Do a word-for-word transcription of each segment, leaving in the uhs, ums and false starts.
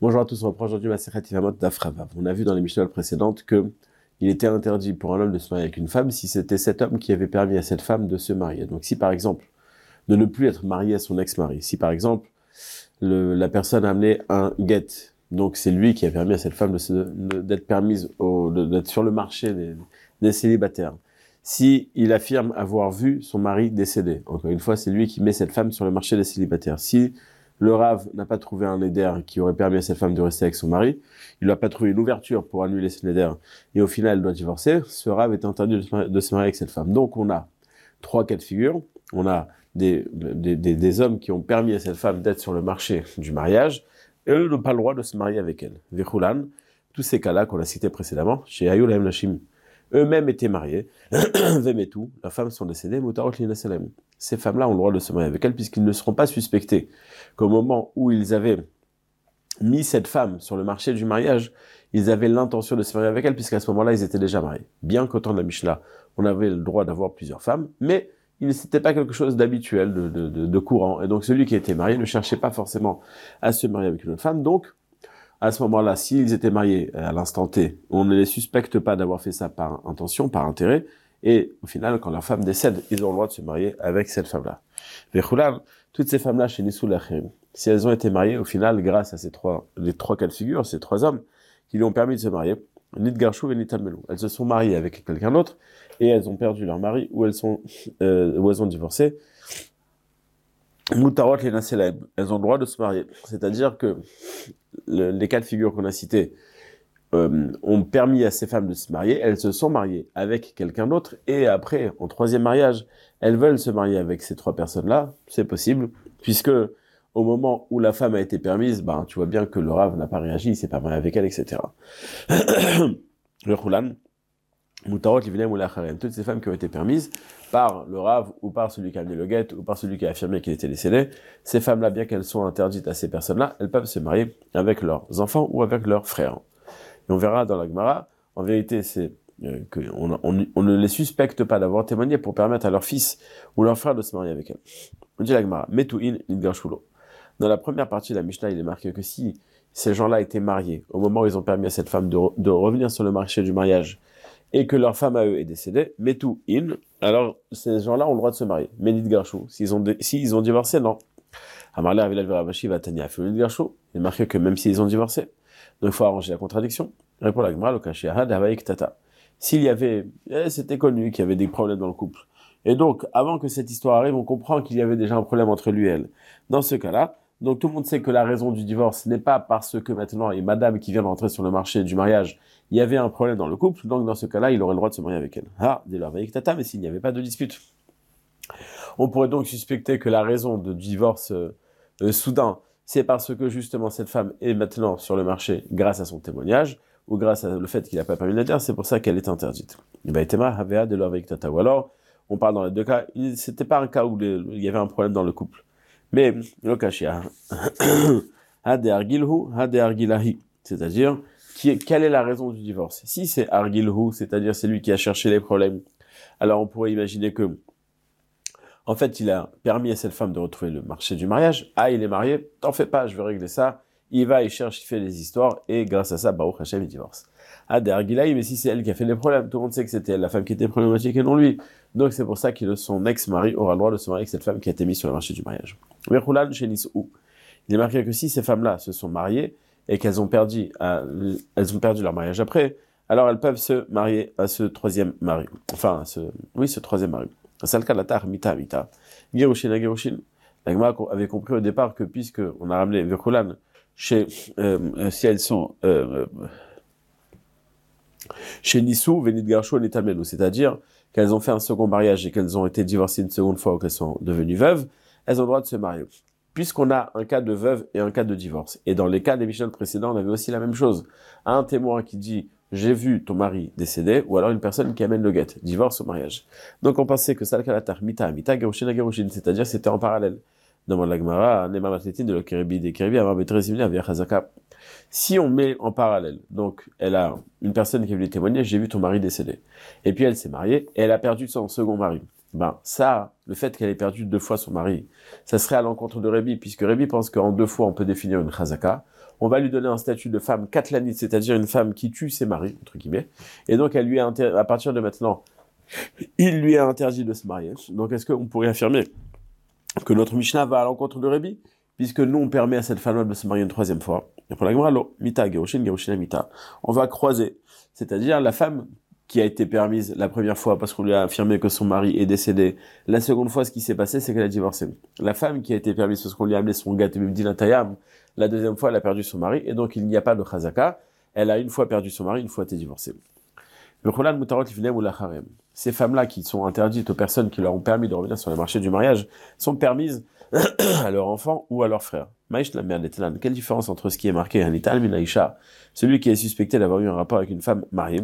Bonjour à tous, on reprend aujourd'hui Masechet Yevamot Daf Ravav. On a vu dans les Mishnayot précédentes que il était interdit pour un homme de se marier avec une femme si c'était cet homme qui avait permis à cette femme de se marier. Donc si par exemple, de ne plus être marié à son ex-mari, si par exemple, le, la personne a amené un get, donc c'est lui qui a permis à cette femme de se, de, d'être permise, au, de, d'être sur le marché des, des célibataires. Si il affirme avoir vu son mari décédé, encore une fois, c'est lui qui met cette femme sur le marché des célibataires. Si le Rav n'a pas trouvé un éder qui aurait permis à cette femme de rester avec son mari, il n'a pas trouvé une ouverture pour annuler ce éder, et au final elle doit divorcer, ce Rav est interdit de se marier, de se marier avec cette femme. Donc on a trois cas de figure. On a des, des, des, des hommes qui ont permis à cette femme d'être sur le marché du mariage, et eux n'ont pas le droit de se marier avec elle. Vechulan, tous ces cas-là qu'on a cités précédemment, chez Ayulahem Lashim, eux-mêmes étaient mariés, Vemetu, leurs femmes sont décédées, Mutarot Linasalem. Ces femmes-là ont le droit de se marier avec elles puisqu'ils ne seront pas suspectés qu'au moment où ils avaient mis cette femme sur le marché du mariage, ils avaient l'intention de se marier avec elle puisqu'à ce moment-là, ils étaient déjà mariés. Bien qu'au temps de la Mishnah, on avait le droit d'avoir plusieurs femmes, mais il n'était pas quelque chose d'habituel, de, de, de, de courant. Et donc celui qui était marié ne cherchait pas forcément à se marier avec une autre femme. Donc, à ce moment-là, s'ils étaient mariés à l'instant T, on ne les suspecte pas d'avoir fait ça par intention, par intérêt, et au final, quand leur femme décède, ils ont le droit de se marier avec cette femme-là. Vechulan, toutes ces femmes-là chez Nisou Lachem, si elles ont été mariées, au final, grâce à ces trois, les trois cas de figure, ces trois hommes, qui lui ont permis de se marier, Nidgarshu et Nitalmelu, elles se sont mariées avec quelqu'un d'autre, et elles ont perdu leur mari, ou elles sont, euh, ou elles ont divorcé, Mutarot les Naselaim, elles ont le droit de se marier. C'est-à-dire que le, les cas de figure qu'on a cités euh, ont permis à ces femmes de se marier, elles se sont mariées avec quelqu'un d'autre, et après, en troisième mariage, elles veulent se marier avec ces trois personnes-là, c'est possible, puisque au moment où la femme a été permise, ben, tu vois bien que le Rav n'a pas réagi, il s'est pas marié avec elle, et cetera. Le Khulan, Mutarot, Livilem ou Lacharem, toutes ces femmes qui ont été permises par le Rav ou par celui qui a amené le guet ou par celui qui a affirmé qu'il était décédé, ces femmes-là, bien qu'elles soient interdites à ces personnes-là, elles peuvent se marier avec leurs enfants ou avec leurs frères. Et on verra dans la Gemara, en vérité, c'est euh, qu'on on, on ne les suspecte pas d'avoir témoigné pour permettre à leur fils ou leur frère de se marier avec elles. On dit la Gemara, Metu'in Nidgarshulo. Dans la première partie de la Mishnah, il est marqué que si ces gens-là étaient mariés, au moment où ils ont permis à cette femme de, de revenir sur le marché du mariage, et que leur femme à eux est décédée, Metu in, alors ces gens-là ont le droit de se marier. Mais Nidgarshu, s'ils ont, dé- s'ils ont divorcé, non. Amarle Avilal Veravashi va Tania Filu Nidgarshu, il est marqué que même s'ils ont divorcé, donc il faut arranger la contradiction. Répond la Gemara, Lokashi Ahad Havaik Tata. S'il y avait, eh, c'était connu qu'il y avait des problèmes dans le couple. Et donc, avant que cette histoire arrive, on comprend qu'il y avait déjà un problème entre lui et elle. Dans ce cas-là, donc tout le monde sait que la raison du divorce n'est pas parce que maintenant, et madame qui vient d'entrer sur le marché du mariage, il y avait un problème dans le couple, donc dans ce cas-là, il aurait le droit de se marier avec elle. Ah, dit leur tata, mais s'il n'y avait pas de dispute. On pourrait donc suspecter que la raison de divorce euh, euh, soudain, c'est parce que justement cette femme est maintenant sur le marché grâce à son témoignage, ou grâce au fait qu'il n'a pas permis de la terre, c'est pour ça qu'elle est interdite. Et ben, Tema, Havea de leur tata. Ou alors, on parle dans les deux cas, c'était pas un cas où les, il y avait un problème dans le couple. Mais, le kashia, hade argilhu, hade argilahi. C'est-à-dire, qui est, quelle est la raison du divorce? Si c'est argilhu, c'est-à-dire c'est lui qui a cherché les problèmes, alors on pourrait imaginer que, en fait, il a permis à cette femme de retrouver le marché du mariage. Ah, il est marié, t'en fais pas, je vais régler ça. Il va, il cherche, il fait des histoires, et grâce à ça, Baruch Hashem, il divorce. Ah, derrière mais si c'est elle qui a fait les problèmes, tout le monde sait que c'était elle, la femme qui était problématique et non lui. Donc c'est pour ça que son ex-mari aura le droit de se marier avec cette femme qui a été mise sur le marché du mariage. Mais Roulan chez Nisou, il est marqué que si ces femmes-là se sont mariées et qu'elles ont perdu, euh, elles ont perdu leur mariage après, alors elles peuvent se marier à ce troisième mari. Enfin, à ce, oui, ce troisième mari. Salka latar mita mita. Gerushin Gerushin. La Gemara avait compris au départ que puisque on a ramené Virkulan chez, euh, si elles sont, euh, chez Nissou, Venid Garsho et Nitamelu, c'est-à-dire qu'elles ont fait un second mariage et qu'elles ont été divorcées une seconde fois ou qu'elles sont devenues veuves, elles ont le droit de se marier. Puisqu'on a un cas de veuve et un cas de divorce. Et dans les cas des Mishnah précédents, on avait aussi la même chose. Un témoin qui dit « j'ai vu ton mari décédé » ou alors une personne qui amène le guet, divorce au mariage. Donc on pensait que ça kalatar mita mita gerushin gerushin, c'est-à-dire c'était en parallèle. Demande la Gemara, Nema Matletin de l'Okeribi des Keribi, Amar Betrezimli, Avia Chazaka. Si on met en parallèle, donc elle a une personne qui est venue témoigner, j'ai vu ton mari décédé. Et puis elle s'est mariée et elle a perdu son second mari. Ben ça, le fait qu'elle ait perdu deux fois son mari, ça serait à l'encontre de Rébi, puisque Rébi pense qu'en deux fois on peut définir une chazaka. on va lui donner un statut de femme katlanite, c'est-à-dire une femme qui tue ses maris, entre guillemets. Et donc, elle lui est inter- à partir de maintenant, il lui est interdit de se marier. Donc, est-ce qu'on pourrait affirmer que notre Mishnah va à l'encontre de Rébi, puisque nous, on permet à cette femme de se marier une troisième fois. Et pour la Gemara, lo, mita, gerushin, gerushin, mita. On va croiser. C'est-à-dire, la femme qui a été permise la première fois parce qu'on lui a affirmé que son mari est décédé. La seconde fois, ce qui s'est passé, c'est qu'elle a divorcé. La femme qui a été permise parce qu'on lui a amené son gâteau bimdinatayam, la deuxième fois, elle a perdu son mari, et donc il n'y a pas de chazaka. Elle a une fois perdu son mari, une fois été divorcée. Ces femmes-là qui sont interdites aux personnes qui leur ont permis de revenir sur le marché du mariage sont permises à leur enfant ou à leur frère. Quelle différence entre ce qui est marqué Hanital Minaïcha, celui qui est suspecté d'avoir eu un rapport avec une femme mariée,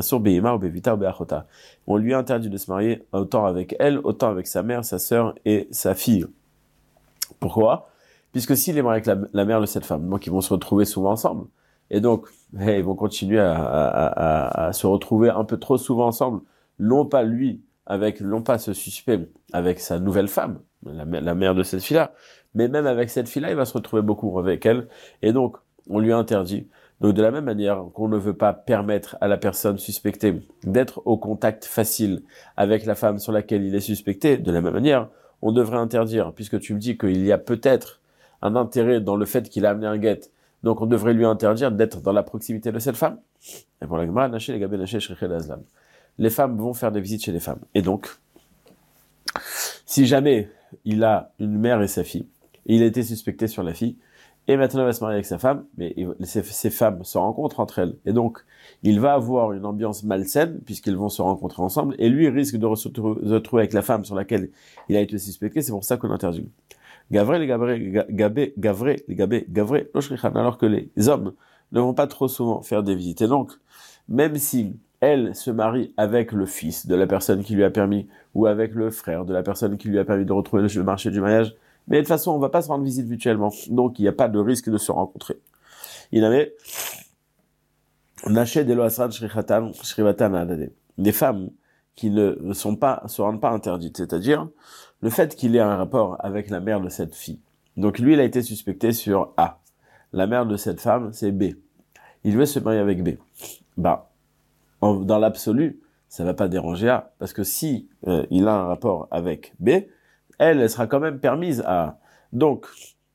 on lui a interdit de se marier autant avec elle, autant avec sa mère, sa sœur et sa fille. Pourquoi? Puisque s'il est marié avec la, la mère de cette femme, donc ils vont se retrouver souvent ensemble. Et donc, hey, ils vont continuer à, à, à, à se retrouver un peu trop souvent ensemble, non pas lui, avec, non pas ce suspect avec sa nouvelle femme, la, la mère de cette fille-là, mais même avec cette fille-là, il va se retrouver beaucoup avec elle, et donc, on lui a interdit. Donc, de la même manière qu'on ne veut pas permettre à la personne suspectée d'être au contact facile avec la femme sur laquelle il est suspecté, de la même manière, on devrait interdire, puisque tu me dis qu'il y a peut-être un intérêt dans le fait qu'il a amené un guet, donc on devrait lui interdire d'être dans la proximité de cette femme. Et pour la Gemara, Naché, les Gabé, Naché, Shriché, Azlam. Les femmes vont faire des visites chez les femmes. Et donc, si jamais il a une mère et sa fille, il a été suspecté sur la fille, et maintenant il va se marier avec sa femme, mais ces, ces femmes se rencontrent entre elles. Et donc, il va avoir une ambiance malsaine, puisqu'ils vont se rencontrer ensemble, et lui risque de se retrouver avec la femme sur laquelle il a été suspecté, c'est pour ça qu'on interdit. Gavré, les gavré, gabé, gavré, les gabé, gavré, l'oshrichan, alors que les hommes ne vont pas trop souvent faire des visites. Et donc, même si elle se marie avec le fils de la personne qui lui a permis, ou avec le frère de la personne qui lui a permis de retrouver le marché du mariage, mais de toute façon, on va pas se rendre visite mutuellement. Donc, il n'y a pas de risque de se rencontrer. Il avait, naché des loasran shrichatan, shrivatan adade. Des femmes qui ne sont pas, se rendent pas interdites. C'est-à-dire, le fait qu'il ait un rapport avec la mère de cette fille. Donc lui, il a été suspecté sur A. La mère de cette femme, c'est B. Il veut se marier avec B. Bah, en, dans l'absolu, ça va pas déranger A. Parce que si euh, il a un rapport avec B, elle, elle sera quand même permise à A. Donc,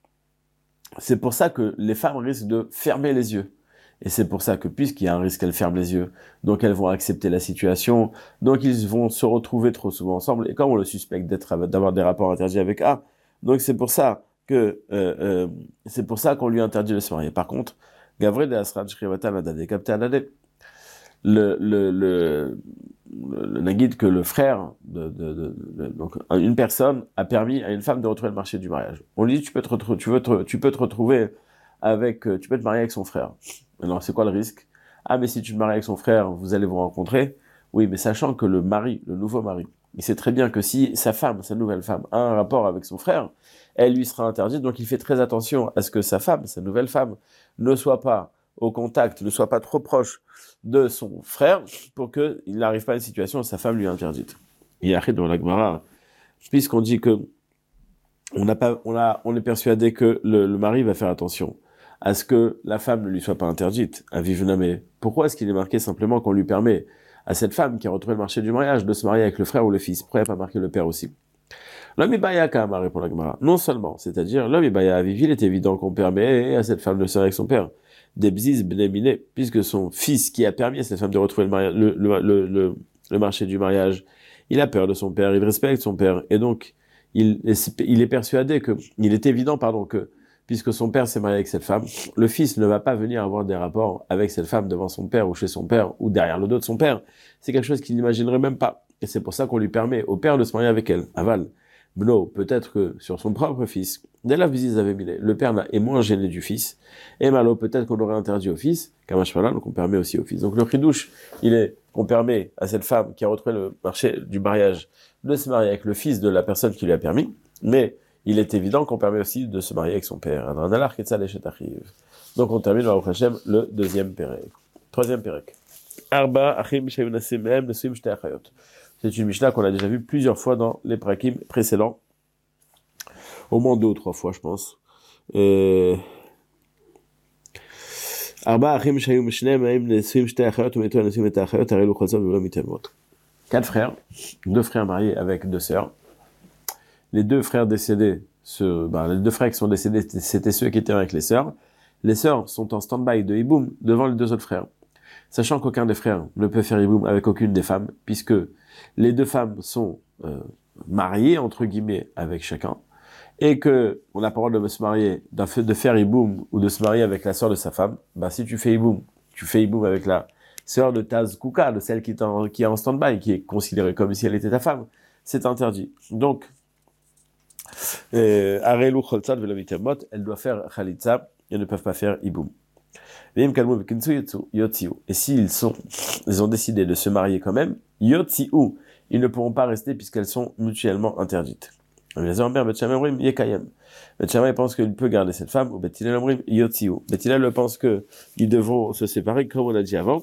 c'est pour ça que les femmes risquent de fermer les yeux. Et c'est pour ça que, puisqu'il y a un risque qu'elles ferment les yeux, donc elles vont accepter la situation, donc ils vont se retrouver trop souvent ensemble, et comme on le suspecte d'être, d'avoir des rapports interdits avec A, donc c'est pour ça que, euh, euh, c'est pour ça qu'on lui interdit de se marier. Par contre, Gavré de Asran Shrivatan Adade, Kapte Adade, le, le, le, le Nagid que le frère de, de, de, de, donc une personne a permis à une femme de retrouver le marché du mariage. On lui dit, tu peux te retrouver, tu veux te, tu peux te retrouver avec, tu peux te marier avec son frère. Alors, c'est quoi le risque? Ah, mais si tu te maries avec son frère, vous allez vous rencontrer. Oui, mais sachant que le mari, le nouveau mari, il sait très bien que si sa femme, sa nouvelle femme, a un rapport avec son frère, elle lui sera interdite. Donc, il fait très attention à ce que sa femme, sa nouvelle femme, ne soit pas au contact, ne soit pas trop proche de son frère pour qu'il n'arrive pas à une situation où sa femme lui est interdite. Il y a dans la Gemara, puisqu'on dit que on n'a pas, on a, on est persuadé que le, le mari va faire attention à ce que la femme ne lui soit pas interdite, à vivre. Mais pourquoi est-ce qu'il est marqué simplement qu'on lui permet à cette femme qui a retrouvé le marché du mariage de se marier avec le frère ou le fils? Pourquoi il n'y a pas marqué le père aussi? L'homme ibaya kama, répond la Gemara. Non seulement, c'est-à-dire, l'homme ibaya à vivre, il est évident qu'on permet à cette femme de se marier avec son père. Des bzis bnemine, puisque son fils qui a permis à cette femme de retrouver le, mariage, le, le, le, le, le marché du mariage, il a peur de son père, il respecte son père, et donc, il est, il est persuadé que, il est évident, pardon, que, puisque son père s'est marié avec cette femme, le fils ne va pas venir avoir des rapports avec cette femme devant son père ou chez son père ou derrière le dos de son père. C'est quelque chose qu'il n'imaginerait même pas. Et c'est pour ça qu'on lui permet au père de se marier avec elle. Aval. Bno, peut-être que sur son propre fils, dès la visite avait mis le père est moins gêné du fils. Et malo, peut-être qu'on aurait interdit au fils, Kamashpala, donc on permet aussi au fils. Donc le chidouche, il est qu'on permet à cette femme qui a retrouvé le marché du mariage de se marier avec le fils de la personne qui lui a permis, mais il est évident qu'on permet aussi de se marier avec son père. Donc on termine Baruch Hashem le deuxième pérec. Troisième pérec. Arba achim sheyunassim mehem nesuim shtei achayot. C'est une Mishnah qu'on a déjà vue plusieurs fois dans les prakim précédents. Au moins deux ou trois fois, je pense. Et Quatre frères, deux frères mariés avec deux sœurs. Les deux frères décédés, ce, ben, les deux frères qui sont décédés, c'était ceux qui étaient avec les sœurs. Les sœurs sont en stand-by de hiboum devant les deux autres frères. Sachant qu'aucun des frères ne peut faire hiboum avec aucune des femmes, puisque les deux femmes sont euh, mariées, entre guillemets, avec chacun, et que on n'a pas le droit de se marier, de faire hiboum ou de se marier avec la sœur de sa femme, bah si tu fais hiboum, tu fais hiboum avec la sœur de ta zkouka, de celle qui est en, qui est en stand-by, qui est considérée comme si elle était ta femme, c'est interdit. Donc, Arelu Choltzad Velomitemot, elle doit faire Khalitza, elles ne peuvent pas faire hiboum. Et s'ils sont, ils ont décidé de se marier quand même, Yotziu, ils ne pourront pas rester puisqu'elles sont mutuellement interdites. Bet Shammai pense qu'il peut garder cette femme, ou Bet Hillel omrim Yotziu. Bet Hillel pense qu'ils devront se séparer comme on a dit avant.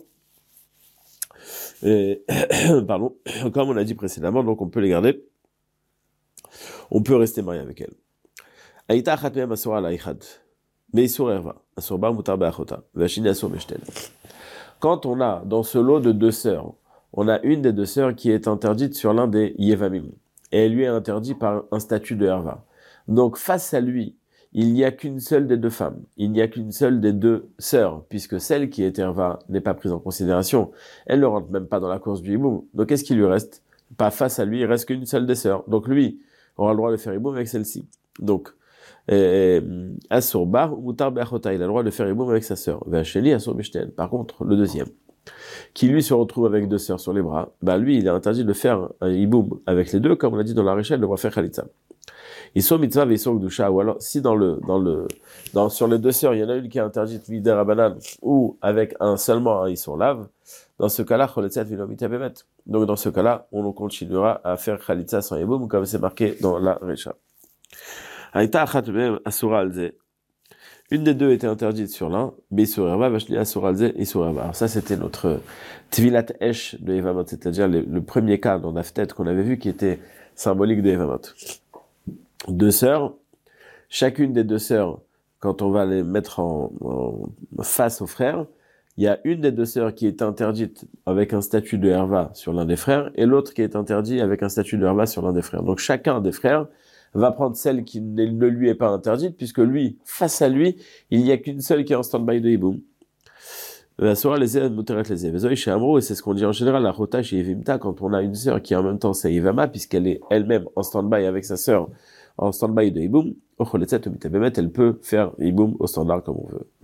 Et, pardon, comme on a dit précédemment, donc on peut les garder. On peut rester marié avec elles. Aïta achat mehem asura ala ichad. Meisur erva. Asur bar mutar be'achota. Ve'ashini asur beshtel. Quand on a, dans ce lot de deux sœurs, on a une des deux sœurs qui est interdite sur l'un des Yevamim. Et elle lui est interdite par un statut de Herva. Donc, face à lui, il n'y a qu'une seule des deux femmes. Il n'y a qu'une seule des deux sœurs, puisque celle qui est Herva n'est pas prise en considération. Elle ne rentre même pas dans la course du hiboum. Donc, qu'est-ce qui lui reste? Pas face à lui, il reste qu'une seule des sœurs. Donc, lui aura le droit de faire hiboum avec celle-ci. Donc, Asur bar ou mutar be'achota, il a le droit de faire hiboum avec sa sœur. Ve'asheli asur beshtel. Par contre, le deuxième, qui lui se retrouve avec deux sœurs sur les bras, bah lui, il est interdit de faire un hiboum avec les deux, comme on l'a dit dans la Récha, il devra faire khalitza. Ils sont mitzvah et ils sont gdusha, ou alors si dans le dans le dans sur les deux sœurs, il y en a une qui est interdite mider rabanan ou avec un seulement un ils lave, dans ce cas-là, choletzet vilomita bemet. Donc dans ce cas-là, on continuera à faire khalitza sans hiboum, comme c'est marqué dans la Récha. Aïta achat mehem asura alze. Une des deux était interdite sur l'un, Beisur Erva, Vashni Asur Alze, Isur Erva. Alors ça, c'était notre Tvilat Esh de Evamot, c'est-à-dire le, le premier cas dans Naftet qu'on avait vu qui était symbolique de Evamot. Deux sœurs, chacune des deux sœurs, quand on va les mettre en, en face aux frères, il y a une des deux sœurs qui est interdite avec un statut de Erva sur l'un des frères, et l'autre qui est interdit avec un statut de Erva sur l'un des frères. Donc chacun des frères va prendre celle qui ne lui est pas interdite, puisque lui, face à lui, il n'y a qu'une seule qui est en stand-by de hiboum. Et c'est ce qu'on dit en général, la rota chez Yevimta, quand on a une sœur qui en même temps c'est Yevama, puisqu'elle est elle-même en stand-by avec sa sœur, en stand-by de hiboum, elle peut faire hiboum au standard comme on veut.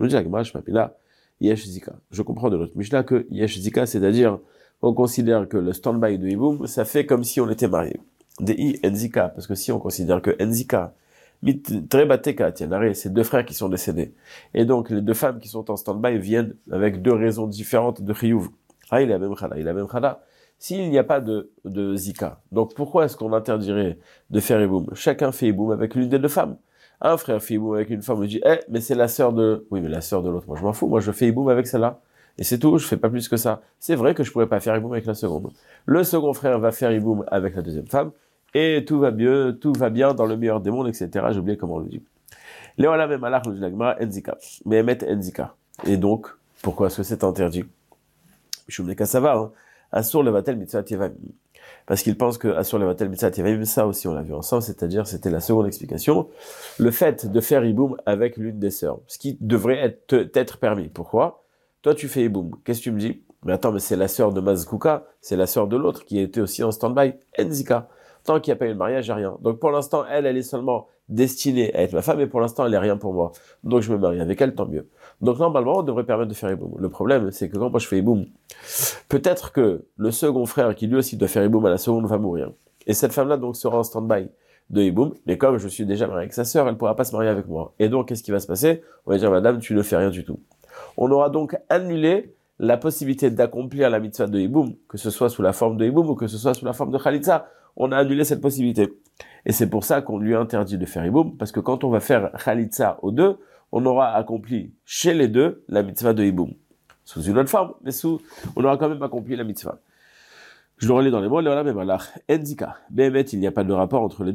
Je comprends de notre Mishnah que Yesh Zika, c'est-à-dire, on considère que le stand-by de hiboum, ça fait comme si on était marié. Dei Enzika, parce que si on considère que Enzika, Mitrebateka, tiens, c'est deux frères qui sont décédés. Et donc, les deux femmes qui sont en stand-by viennent avec deux raisons différentes de Chiyuv. Ah, il a même Khala, il a même Khala. S'il n'y a pas de, de Zika, donc pourquoi est-ce qu'on interdirait de faire hiboum? Chacun fait hiboum avec l'une des deux femmes. Un frère fait hiboum avec une femme, on dit, eh, mais c'est la sœur de, oui, mais la sœur de l'autre, moi je m'en fous, moi je fais hiboum avec celle-là. Et c'est tout, je fais pas plus que ça. C'est vrai que je pourrais pas faire hiboum avec la seconde. Le second frère va faire hiboum avec la deuxième femme, et tout va bien, tout va bien dans le meilleur des mondes, et cetera. J'ai oublié comment on le dit. Léola même alach nous dit l'agma enzika, mais emet enzika. Et donc, pourquoi est-ce que c'est interdit? Je me dis que ça va, hein. Asur levatel mitzvah yevamim. Parce qu'il pense que Asur levatel mitzvah yevamim, ça aussi on l'a vu ensemble, c'est-à-dire, c'était la seconde explication, le fait de faire hiboum avec l'une des sœurs, ce qui devrait être, être permis. Pourquoi? Toi, tu fais hiboum. Qu'est-ce que tu me dis? Mais attends, mais c'est la sœur de Mazkouka, c'est la sœur de l'autre qui était aussi en stand-by. Enzika. Tant qu'il n'y a pas eu le mariage, il n'y a rien. Donc pour l'instant, elle, elle est seulement destinée à être ma femme, et pour l'instant, elle n'est rien pour moi. Donc je me marie avec elle, tant mieux. Donc normalement, on devrait permettre de faire hiboum. Le problème, c'est que quand moi je fais hiboum, peut-être que le second frère, qui lui aussi doit faire hiboum à la seconde, va mourir. Et cette femme-là, donc, sera en stand-by de hiboum, mais comme je suis déjà marié avec sa sœur, elle ne pourra pas se marier avec moi. Et donc, qu'est-ce qui va se passer? On va dire, madame, tu ne fais rien du tout. On aura donc annulé la possibilité d'accomplir la mitzvah de hiboum, que ce soit sous la forme de hiboum ou que ce soit sous la forme de khalitza. On a annulé cette possibilité. Et c'est pour ça qu'on lui a interdit de faire hiboum, parce que quand on va faire khalitza aux deux, on aura accompli chez les deux la mitzvah de hiboum. Sous une autre forme, mais sous, on aura quand même accompli la mitzvah. Je le relis dans les mots, là, même alors, Enzika. Béhémet, il n'y a pas de rapport entre les deux.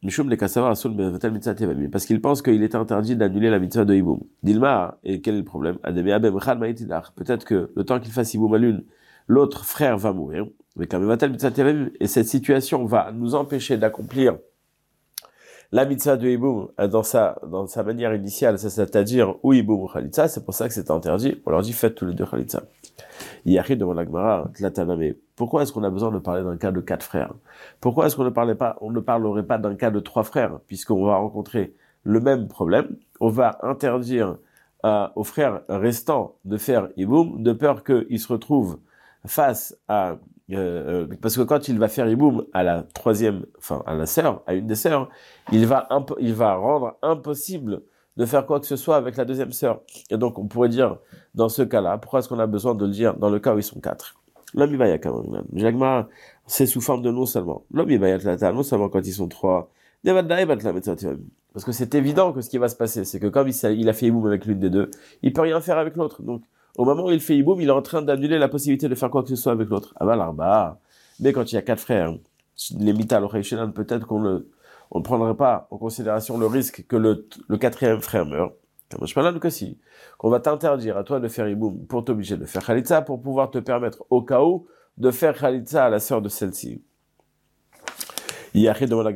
Mishum le Kassavar Asul Bevatel Mitzvah Tevamim, parce qu'il pense qu'il est interdit d'annuler la mitzvah de Hiboum. Dilma, et quel est le problème? Peut-être que le temps qu'il fasse Hiboum à l'une, l'autre frère va mourir. Mais quand Bevatel Mitzvah Tevamim, et cette situation va nous empêcher d'accomplir la mitzvah de Hiboum dans sa, dans sa manière initiale, c'est-à-dire ou Hiboum ou Khalitsa, c'est pour ça que c'est interdit. On leur dit faites tous les deux Khalitsa. Yahid devant la Gemara, Tlataname. Pourquoi est-ce qu'on a besoin de parler d'un cas de quatre frères? Pourquoi est-ce qu'on ne parlait pas, on ne parlerait pas d'un cas de trois frères, puisqu'on va rencontrer le même problème? On va interdire euh, aux frères restants de faire Hiboum, de peur qu'ils se retrouvent face à, euh, parce que quand il va faire Hiboum à la troisième, enfin à la sœur, à une des sœurs, il va impo- il va rendre impossible de faire quoi que ce soit avec la deuxième sœur. Et donc, on pourrait dire, dans ce cas-là, pourquoi est-ce qu'on a besoin de le dire dans le cas où ils sont quatre? L'homme, il va y a quand même. Jagma, c'est sous forme de non seulement. L'homme, il va y a non seulement quand ils sont trois. Parce que c'est évident que ce qui va se passer, c'est que comme il a fait Hiboum avec l'une des deux, il peut rien faire avec l'autre. Donc, au moment où il fait Hiboum, il est en train d'annuler la possibilité de faire quoi que ce soit avec l'autre. Ah bah, l'arba. Mais quand il y a quatre frères, les mital, peut-être qu'on le, on ne prendrait pas en considération le risque que le, le quatrième frère meure. Comme je parle là, que si, qu'on va t'interdire à toi de faire Hiboum pour t'obliger de faire Khalitsa, pour pouvoir te permettre au cas où de faire Khalitsa à la sœur de celle-ci. Mais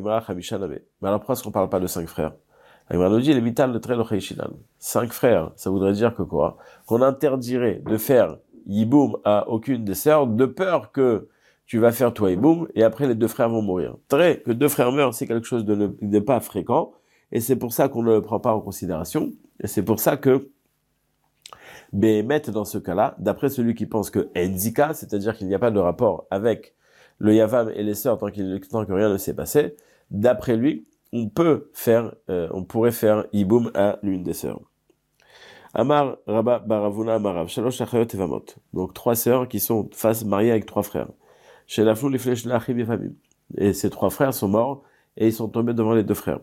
alors pourquoi est-ce qu'on ne parle pas de cinq frères? L'Agmara nous dit les mital de Trelo Chayshinan. Cinq frères, ça voudrait dire que quoi? Qu'on interdirait de faire Hiboum à aucune des sœurs de peur que tu vas faire toi Hiboum, et après les deux frères vont mourir. Très, que deux frères meurent, c'est quelque chose de, ne, de pas fréquent, et c'est pour ça qu'on ne le prend pas en considération, et c'est pour ça que Béhémet, dans ce cas-là, d'après celui qui pense que Enzika, c'est-à-dire qu'il n'y a pas de rapport avec le Yavam et les sœurs tant, qu'il, tant que rien ne s'est passé, d'après lui, on peut faire, euh, on pourrait faire Hiboum à l'une des sœurs. Amar, Rabba, Baravuna, Amarav, Shalosh, Achayot, Evamot. Donc trois sœurs qui sont face mariées avec trois frères. Chez la foule, les flèches de l'Achim et famille. Et ces trois frères sont morts et ils sont tombés devant les deux frères.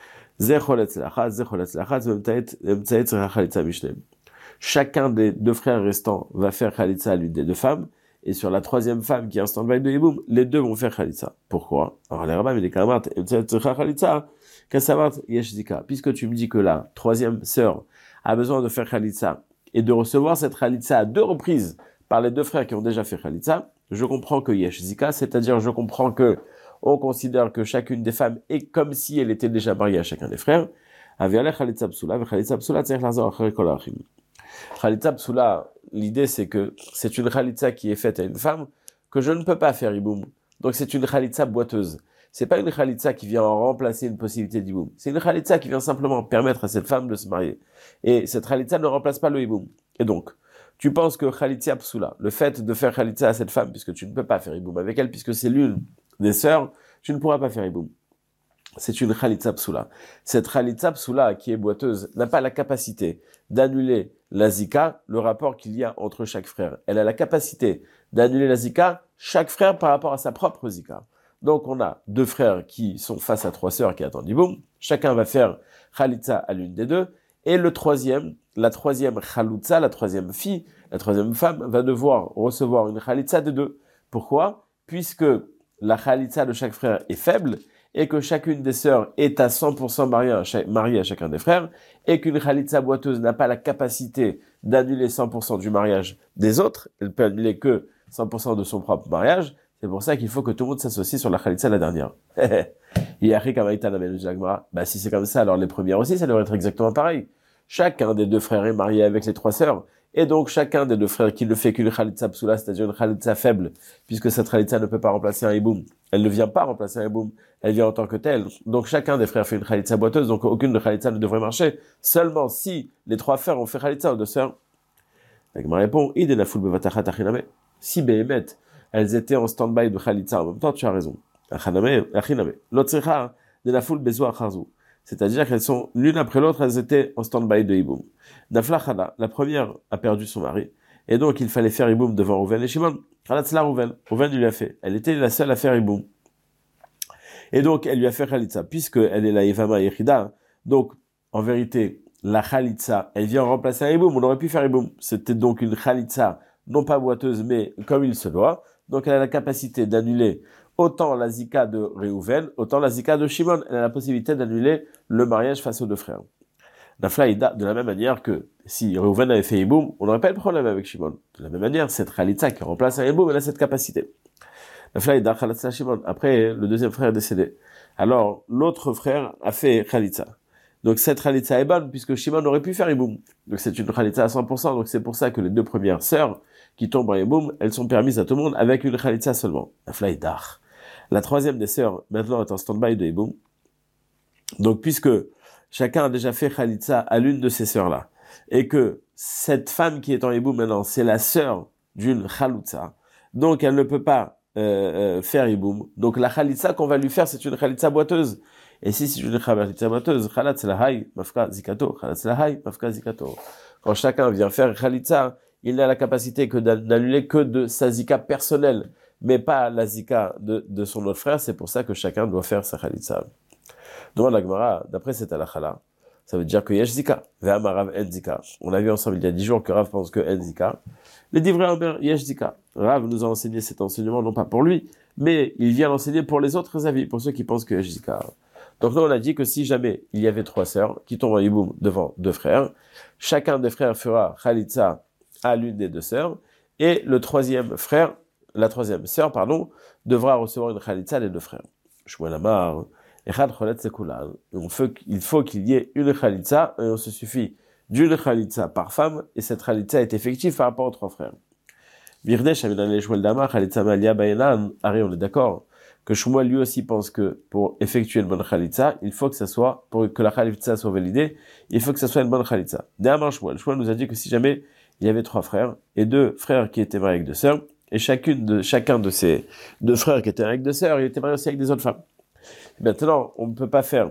Chacun des deux frères restants va faire Khalitsa à l'une des deux femmes. Et sur la troisième femme qui est en stand-by de Hiboum, les deux vont faire Khalitsa. Pourquoi? Alors les rabbins, il est quand même puisque tu me dis que la troisième sœur a besoin de faire Khalitsa et de recevoir cette Khalitsa à deux reprises par les deux frères qui ont déjà fait Khalitsa, je comprends que Yesh Zika, c'est-à-dire je comprends que on considère que chacune des femmes est comme si elle était déjà mariée à chacun des frères. Khalitsa Psula, l'idée c'est que c'est une Khalitsa qui est faite à une femme que je ne peux pas faire Hiboum. Donc c'est une Khalitsa boiteuse. C'est pas une Khalitsa qui vient remplacer une possibilité d'Hiboum. C'est une Khalitsa qui vient simplement permettre à cette femme de se marier. Et cette Khalitsa ne remplace pas le Hiboum. Et donc, tu penses que Khalitsa Psula, le fait de faire Khalitsa à cette femme, puisque tu ne peux pas faire Hiboum avec elle, puisque c'est l'une des sœurs, tu ne pourras pas faire Hiboum. C'est une Khalitsa Psula. Cette Khalitsa Psula, qui est boiteuse, n'a pas la capacité d'annuler la Zika, le rapport qu'il y a entre chaque frère. Elle a la capacité d'annuler la Zika, chaque frère par rapport à sa propre Zika. Donc on a deux frères qui sont face à trois sœurs qui attendent Hiboum. Chacun va faire Khalitsa à l'une des deux. Et le troisième, la troisième Khalitsa, la troisième fille, la troisième femme, va devoir recevoir une Khalitsa des deux. Pourquoi? Puisque la Khalitsa de chaque frère est faible, et que chacune des sœurs est à cent pour cent mariée à, chaque, mariée à chacun des frères, et qu'une Khalitsa boiteuse n'a pas la capacité d'annuler cent pour cent du mariage des autres, elle peut annuler que cent pour cent de son propre mariage, c'est pour ça qu'il faut que tout le monde s'associe sur la Khalitsa la dernière. Bah, si c'est comme ça, alors les premières aussi, ça devrait être exactement pareil. Chacun des deux frères est marié avec les trois sœurs, et donc chacun des deux frères qui ne fait qu'une Khalitsa Psula, c'est-à-dire une Khalitsa faible, puisque cette Khalitsa ne peut pas remplacer un Hiboum, elle ne vient pas remplacer un Hiboum, elle vient en tant que telle. Donc chacun des frères fait une Khalitsa boiteuse, donc aucune de Khalitsa ne devrait marcher. Seulement si les trois frères ont fait Khalitsa aux deux sœurs. Donc, ma réponse, si Béhémet, elles étaient en stand-by de Khalitsa en même temps, tu as raison. C'est-à-dire qu'elles sont l'une après l'autre, elles étaient en stand-by de Hiboum. Nafla Khana, la première a perdu son mari, et donc il fallait faire Hiboum devant Rouven et Shimon. Khalatzla Rouven, Rouven lui a fait. Elle était la seule à faire Hiboum. Et donc elle lui a fait Khalitsa, puisqu'elle est la Yevama Yechida. Donc, en vérité, la Khalitsa, elle vient remplacer un Hiboum. On aurait pu faire Hiboum. C'était donc une Khalitsa, non pas boiteuse, mais comme il se doit. Donc elle a la capacité d'annuler autant la zika de Réhouven, autant la zika de Shimon. Elle a la possibilité d'annuler le mariage face aux deux frères. Naflaïda, de la même manière que si Réhouven avait fait Iboum, on n'aurait pas eu de problème avec Shimon. De la même manière, cette Khalitsa qui remplace un Iboum, elle a cette capacité. Naflaïda, Khalitsa Shimon. Après, le deuxième frère est décédé. Alors, l'autre frère a fait Khalitsa. Donc, cette Khalitsa est bonne, puisque Shimon aurait pu faire Iboum. Donc, c'est une Khalitsa à cent pour cent. Donc, c'est pour ça que les deux premières sœurs qui tombent en Iboum, elles sont permises à tout le monde avec une Khalitsa seulement. Naflaïda. La troisième des sœurs, maintenant, est en stand-by de Iboum. Donc, puisque chacun a déjà fait Khalitsa à l'une de ces sœurs-là, et que cette femme qui est en Iboum maintenant, c'est la sœur d'une Khalitsa, donc elle ne peut pas euh, euh, faire Iboum. Donc la Khalitsa qu'on va lui faire, c'est une Khalitsa boiteuse. Et si c'est une Khalitsa boiteuse, Khalat Lahai, Mafka Zikato, Khalat Lahai, Mafka Zikato. Quand chacun vient faire Khalitsa, il n'a la capacité que d'annuler que de sa zika personnelle, mais pas la zika de, de son autre frère. C'est pour ça que chacun doit faire sa Khalitsa. Demande la Gemara, d'après cette halakha-là, ça veut dire que yesh zika, ve'amar Rav en zika. On a vu ensemble il y a dix jours que Rav pense que en zika. Les divrei Omer yesh zika. Rav nous a enseigné cet enseignement non pas pour lui, mais il vient l'enseigner pour les autres avis, pour ceux qui pensent que yesh zika. Donc là on a dit que si jamais il y avait trois sœurs qui tombent en hiboum devant deux frères, chacun des frères fera khalitsa à l'une des deux sœurs, et le troisième frère, la troisième sœur, pardon, devra recevoir une khalitsa des deux frères. Shmuel Amar, il faut qu'il y ait une khalitsa, et on se suffit d'une khalitsa par femme, et cette khalitsa est effective par rapport aux trois frères. Birdesh, on est d'accord que Shmuel lui aussi pense que pour effectuer une bonne khalitsa, il faut que ça soit, pour que la khalitsa soit validée, il faut que ça soit une bonne khalitsa. Derrière Shmuel, Shmuel nous a dit que si jamais il y avait trois frères, et deux frères qui étaient mariés avec deux sœurs, et chacune de, chacun de ces deux frères qui étaient mariés avec deux sœurs, il était marié aussi avec des autres femmes. Maintenant, on ne peut pas faire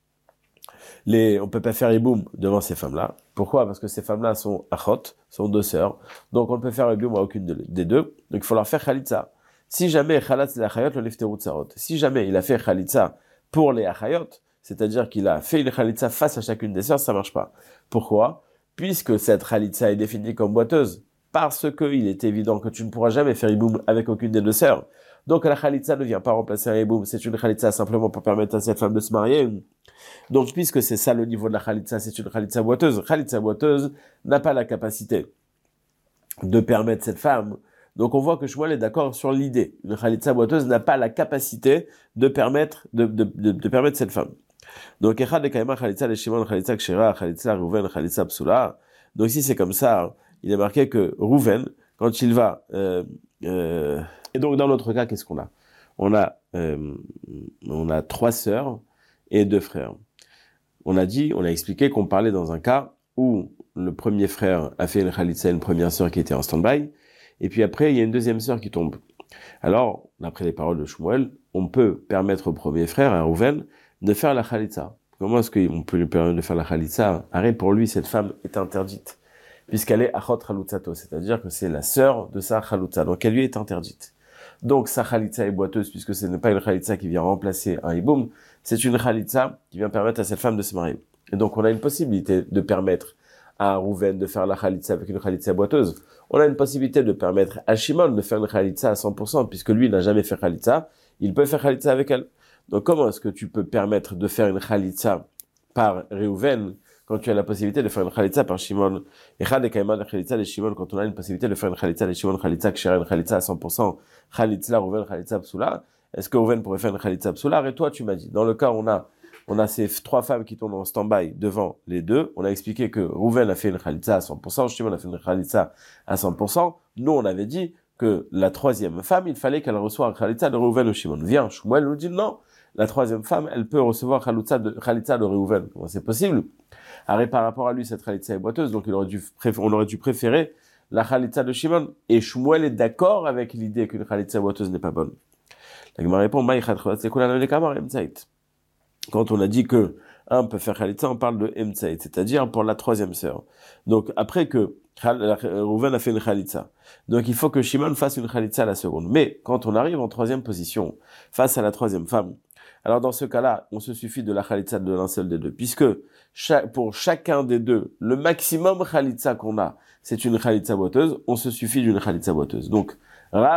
les, on peut pas faire Iboum devant ces femmes-là. Pourquoi? Parce que ces femmes-là sont achot, sont deux sœurs. Donc, on ne peut faire Iboum à aucune des deux. Donc, il faut leur faire khalitsa. Si jamais khalat le achayot, le lifterut sarot. Si jamais il a fait khalitsa pour les achayot, c'est-à-dire qu'il a fait une khalitsa face à chacune des sœurs, ça marche pas. Pourquoi? Puisque cette khalitsa est définie comme boiteuse. Parce qu'il est évident que tu ne pourras jamais faire Iboum avec aucune des deux sœurs. Donc la khalitsa ne vient pas remplacer un hiboum, c'est une khalitsa simplement pour permettre à cette femme de se marier. Donc puisque c'est ça le niveau de la khalitsa, c'est une khalitsa boiteuse. Khalitsa boiteuse n'a pas la capacité de permettre cette femme. Donc on voit que Shmuel est d'accord sur l'idée. Une khalitsa boiteuse n'a pas la capacité de permettre de, de, de, de permettre cette femme. Donc echad de kaima khalitsa le Shimon khalitsa kshera khalitsa Rouven khalitsa psula. Donc si c'est comme ça, il est marqué que Rouven, quand il va euh, euh, et donc, dans notre cas, qu'est-ce qu'on a? On a, euh, on a trois sœurs et deux frères. On a dit, on a expliqué qu'on parlait dans un cas où le premier frère a fait une khalitsa, une première sœur qui était en stand-by, et puis après, il y a une deuxième sœur qui tombe. Alors, d'après les paroles de Shmuel, on peut permettre au premier frère, à Rouven, de faire la khalitsa. Comment est-ce qu'on peut lui permettre de faire la khalitsa? Arrête, pour lui, cette femme est interdite, puisqu'elle est achot chalutzato, c'est-à-dire que c'est la sœur de sa chalutza, donc elle lui est interdite. Donc sa khalitsa est boiteuse puisque ce n'est pas une khalitsa qui vient remplacer un hiboum, c'est une khalitsa qui vient permettre à cette femme de se marier. Et donc on a une possibilité de permettre à Rouven de faire la khalitsa avec une khalitsa boiteuse. On a une possibilité de permettre à Shimon de faire une khalitsa à cent pour cent puisque lui n'a jamais fait khalitsa, il peut faire khalitsa avec elle. Donc comment est-ce que tu peux permettre de faire une khalitsa par Rouven quand tu as la possibilité de faire une khalitsa par Shimon? Echad et kaima de khalitsa de Shimon, quand on a une possibilité de faire une khalitsa de Shimon, khalitsa kshera, une khalitsa à cent pour cent, khalitsa Rouven, khalitsa psula. Est-ce que Rouven pourrait faire une khalitsa psula? Et toi, tu m'as dit, dans le cas où on a, on a ces trois femmes qui tombent en stand-by devant les deux, on a expliqué que Rouven a fait une khalitsa à cent pour cent, Shimon a fait une khalitsa à cent pour cent. Nous, on avait dit que la troisième femme, il fallait qu'elle reçoive un khalitsa de Rouven ou Shimon. Viens, Shmuel nous dit non. La troisième femme, elle peut recevoir khalitsa de, khalitsa de Rouven. Comment c'est possible? Arrête, par rapport à lui, cette khalitsa est boiteuse, donc il aurait dû préf- on aurait dû préférer la khalitsa de Shimon. Et Shmuel est d'accord avec l'idée qu'une khalitsa boiteuse n'est pas bonne. La Gemara répond, quand on a dit que un peut faire khalitsa, on parle de emtsait, c'est-à-dire pour la troisième sœur. Donc après que Rouven a fait une khalitsa, donc il faut que Shimon fasse une khalitsa à la seconde. Mais quand on arrive en troisième position, face à la troisième femme, alors dans ce cas-là, on se suffit de la khalitsa de l'un seul des deux, puisque chaque, pour chacun des deux, le maximum khalitsa qu'on a, c'est une khalitsa boiteuse, on se suffit d'une khalitsa boiteuse. Donc Rav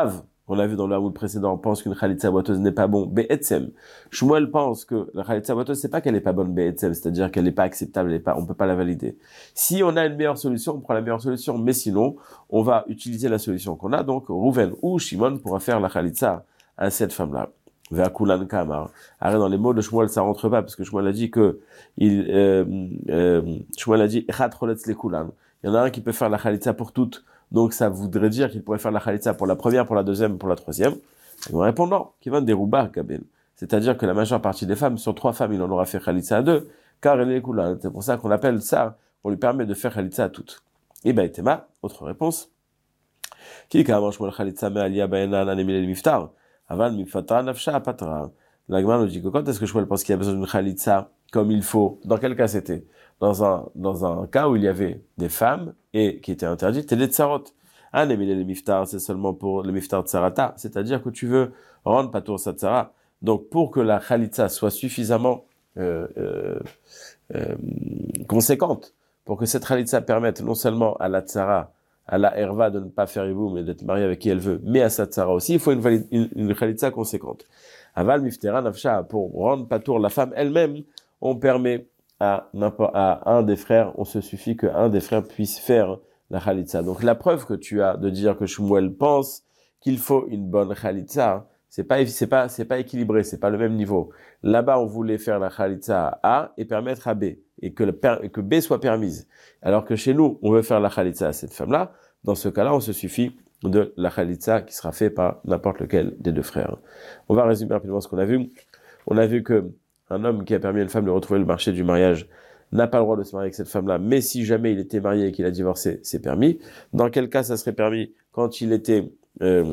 qu'on a vu dans le hamoud précédent, pense qu'une khalitsa boiteuse n'est pas bon, be'etzem. Shmuel pense que la khalitsa boiteuse, c'est pas qu'elle est pas bonne, be'etzem, c'est-à-dire qu'elle n'est pas acceptable, elle est pas, on peut pas la valider. Si on a une meilleure solution, on prend la meilleure solution, mais sinon, on va utiliser la solution qu'on a, donc Rouven ou Shimon pourra faire la khalitsa à cette femme-là. Ve'akulan kamar. Arrête, dans les mots de Shmuel, ça rentre pas, parce que Shmuel a dit que, il, euh, euh, Shmuel a dit, echat choletz lekulan. Il y en a un qui peut faire la khalitsa pour toutes. Donc, ça voudrait dire qu'il pourrait faire la khalitsa pour la première, pour la deuxième, pour la troisième. Ils vont répondre non, qui va déroubar, Gabel. C'est-à-dire que la majeure partie des femmes, sur trois femmes, il en aura fait khalitsa à deux, car elle est cool. C'est pour ça qu'on appelle ça, on lui permet de faire khalitsa à toutes. Et ben, Tema, autre réponse. Qui kama shmuel khalitsa me alia baena nanemile miftar, aval mifatra nafsha patra. L'agma nous dit que quand est-ce que Shmuel pense qu'il y a besoin d'une khalitsa comme il faut? Dans quel cas c'était? Dans un, dans un cas où il y avait des femmes et qui étaient interdites et des tsarot. Ah, les les miftar, c'est seulement pour le miftar tsarata, c'est-à-dire que tu veux rendre patour sa tsara. Donc, pour que la khalitsa soit suffisamment euh, euh, euh, conséquente, pour que cette khalitsa permette non seulement à la tsara, à la herva de ne pas faire iboum et d'être mariée avec qui elle veut, mais à sa tsara aussi, il faut une, valide, une, une khalitsa conséquente. Aval miftera nafsha, pour rendre patour la femme elle-même, on permet à, à un des frères, on se suffit qu'un des frères puisse faire la khalitsa. Donc la preuve que tu as de dire que Shmuel pense qu'il faut une bonne khalitsa, c'est pas c'est pas c'est pas équilibré, c'est pas le même niveau. Là-bas, on voulait faire la khalitsa à A et permettre à B et que le que B soit permise. Alors que chez nous, on veut faire la khalitsa à cette femme-là. Dans ce cas-là, on se suffit de la khalitsa qui sera faite par n'importe lequel des deux frères. On va résumer rapidement ce qu'on a vu. On a vu que un homme qui a permis à une femme de retrouver le marché du mariage n'a pas le droit de se marier avec cette femme-là, mais si jamais il était marié et qu'il a divorcé, c'est permis. Dans quel cas ça serait permis? Quand il était euh,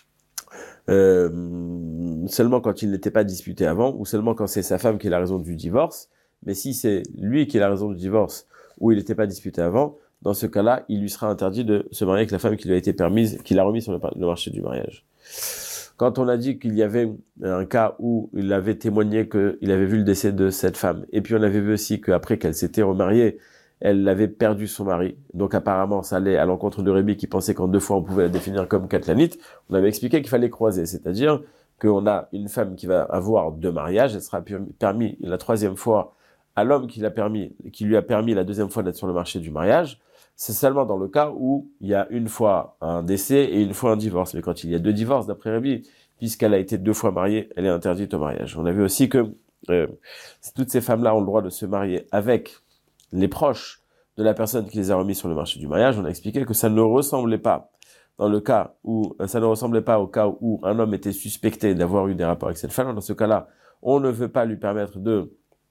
euh, seulement quand il n'était pas disputé avant, ou seulement quand c'est sa femme qui est la raison du divorce. Mais si c'est lui qui est la raison du divorce, ou il n'était pas disputé avant, dans ce cas-là, il lui sera interdit de se marier avec la femme qui lui a été permise, qu'il a remis sur le, le marché du mariage. Quand on a dit qu'il y avait un cas où il avait témoigné qu'il avait vu le décès de cette femme, et puis on avait vu aussi qu'après qu'elle s'était remariée, elle avait perdu son mari. Donc apparemment, ça allait à l'encontre de Rébi qui pensait qu'en deux fois on pouvait la définir comme katlanite. On avait expliqué qu'il fallait croiser, c'est-à-dire qu'on a une femme qui va avoir deux mariages, elle sera permis la troisième fois à l'homme qui l'a permis, qui lui a permis la deuxième fois d'être sur le marché du mariage. C'est seulement dans le cas où il y a une fois un décès et une fois un divorce. Mais quand il y a deux divorces, d'après Rébi, puisqu'elle a été deux fois mariée, elle est interdite au mariage. On a vu aussi que euh, toutes ces femmes-là ont le droit de se marier avec les proches de la personne qui les a remis sur le marché du mariage. On a expliqué que ça ne ressemblait pas dans le cas où, ça ne ressemblait pas au cas où un homme était suspecté d'avoir eu des rapports avec cette femme. Dans ce cas-là, on ne veut pas lui permettre de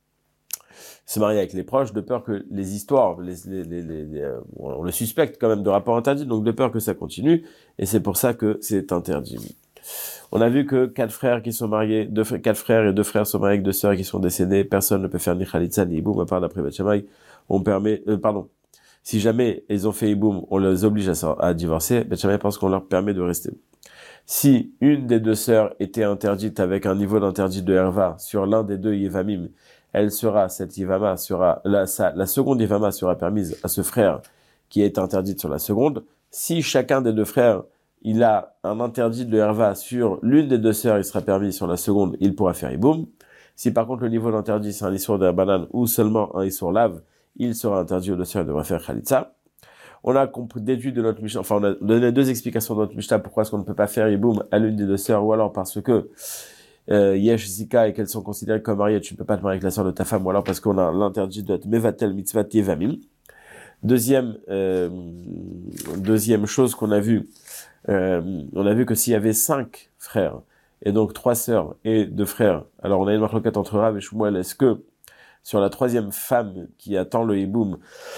se marier avec les proches, de peur que les histoires, les, les, les, les, les, euh, on le suspecte quand même de rapports interdits, donc de peur que ça continue, et c'est pour ça que c'est interdit. On a vu que quatre frères qui sont mariés, deux, quatre frères et deux frères sont mariés avec deux sœurs qui sont décédées, personne ne peut faire ni khalitsa ni iboum, à part d'après Beth Shammai, on permet, euh, pardon, si jamais ils ont fait iboum, on les oblige à, à divorcer, Beth Shammai pense qu'on leur permet de rester. Si une des deux sœurs était interdite avec un niveau d'interdit de herva sur l'un des deux yevamim, elle sera, cette yevama sera, la, sa, la seconde yevama sera permise à ce frère qui est interdite sur la seconde. Si chacun des deux frères, il a un interdit de herva sur l'une des deux sœurs, il sera permis sur la seconde, il pourra faire iboum. Si par contre le niveau d'interdit c'est un issour de banane ou seulement un issour lave, il sera interdit aux deux sœurs, il devra faire khalitsa. On a déduit de notre Mishnah, enfin on a donné deux explications de notre Mishnah pourquoi est-ce qu'on ne peut pas faire iboum à l'une des deux sœurs, ou alors parce que euh, yesh zika et qu'elles sont considérées comme mariées, tu ne peux pas te marier avec la sœur de ta femme, ou alors parce qu'on a l'interdit de mevatel mitzvat yevamim. Deuxième euh, deuxième chose qu'on a vu, euh, on a vu que s'il y avait cinq frères et donc trois sœurs et deux frères, alors on a une marloquette entre Rav et Shmuel, est-ce que sur la troisième femme qui attend le hiboum,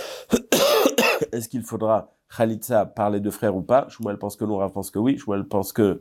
est-ce qu'il faudra khalitsa par les deux frères ou pas? Shmuel pense que non, Rav pense que oui. Shmuel pense que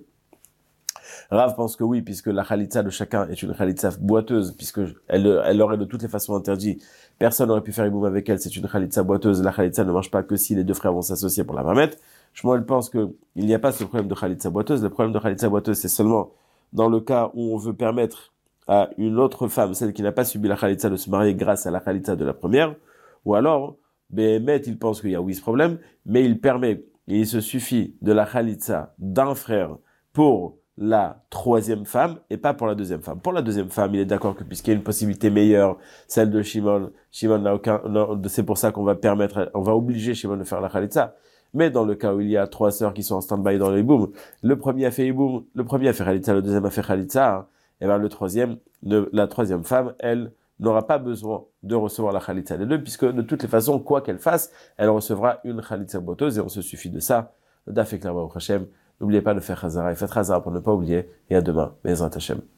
Rav pense que oui, puisque la khalitsa de chacun est une khalitsa boiteuse, puisque elle, elle aurait de toutes les façons interdit. Personne n'aurait pu faire iboum avec elle, c'est une khalitsa boiteuse. La khalitsa ne marche pas que si les deux frères vont s'associer pour la permettre. Shmuel pense que il n'y a pas ce problème de khalitsa boiteuse. Le problème de khalitsa boiteuse, c'est seulement dans le cas où on veut permettre à une autre femme, celle qui n'a pas subi la khalitsa, de se marier grâce à la khalitsa de la première, ou alors, Béhémet, il pense qu'il y a oui ce problème, mais il permet, et il se suffit de la khalitsa d'un frère pour la troisième femme et pas pour la deuxième femme. Pour la deuxième femme, il est d'accord que puisqu'il y a une possibilité meilleure, celle de Shimon, Shimon n'a aucun, non, c'est pour ça qu'on va permettre, on va obliger Shimon de faire la Khalitsa. Mais dans le cas où il y a trois sœurs qui sont en stand-by dans les boum, le premier a fait boum, le premier a fait Khalitsa, le deuxième a fait Khalitsa, hein, et ben le troisième, le, la troisième femme, elle, n'aura pas besoin de recevoir la Khalitsa des deux, puisque de toutes les façons, quoi qu'elle fasse, elle recevra une Khalitsa boteuse, et on se suffit de ça. Le Daf est clair, Baruch Hashem. N'oubliez pas de faire Chazara, et faites Chazara pour ne pas oublier, et à demain, Bezrat Hashem.